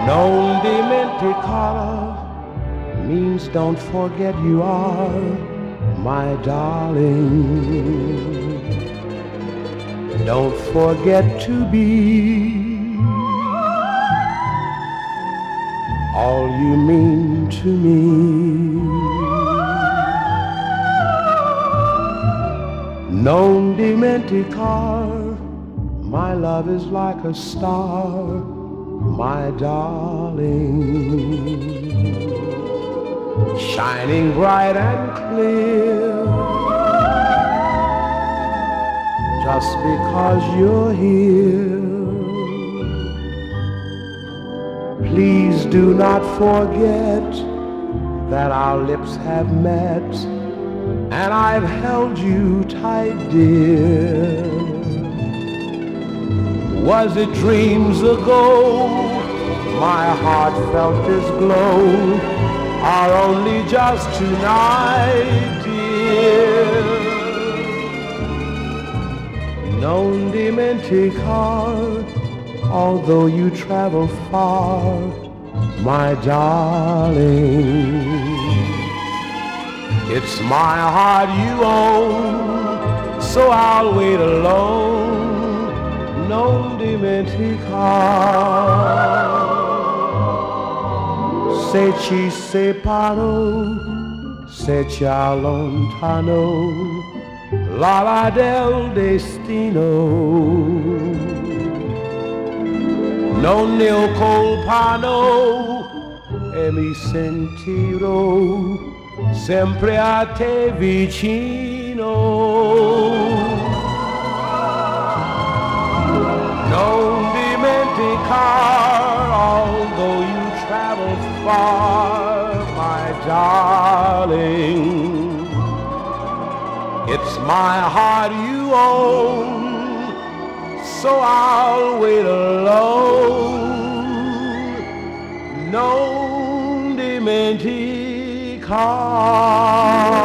Non dimenticare means don't forget you are my darling. Don't forget to be all you mean to me. Non dimenticare, my love is like a star, my darling, shining bright and clear. Just because you're here, please do not forget that our lips have met and I've held you tight, dear. Was it dreams ago my heart felt this glow, or only just tonight, dear? Non dimenticare, although you travel far, my darling, it's my heart you own, so I'll wait alone. Non dimenticare, se ci separo, se ci allontano, l'ala del destino non ne ho colpano e mi sentirò sempre a te vicino. Non dimenticare, although you travel far, my darling, it's my heart you own, so I'll wait alone. Non dimenticare.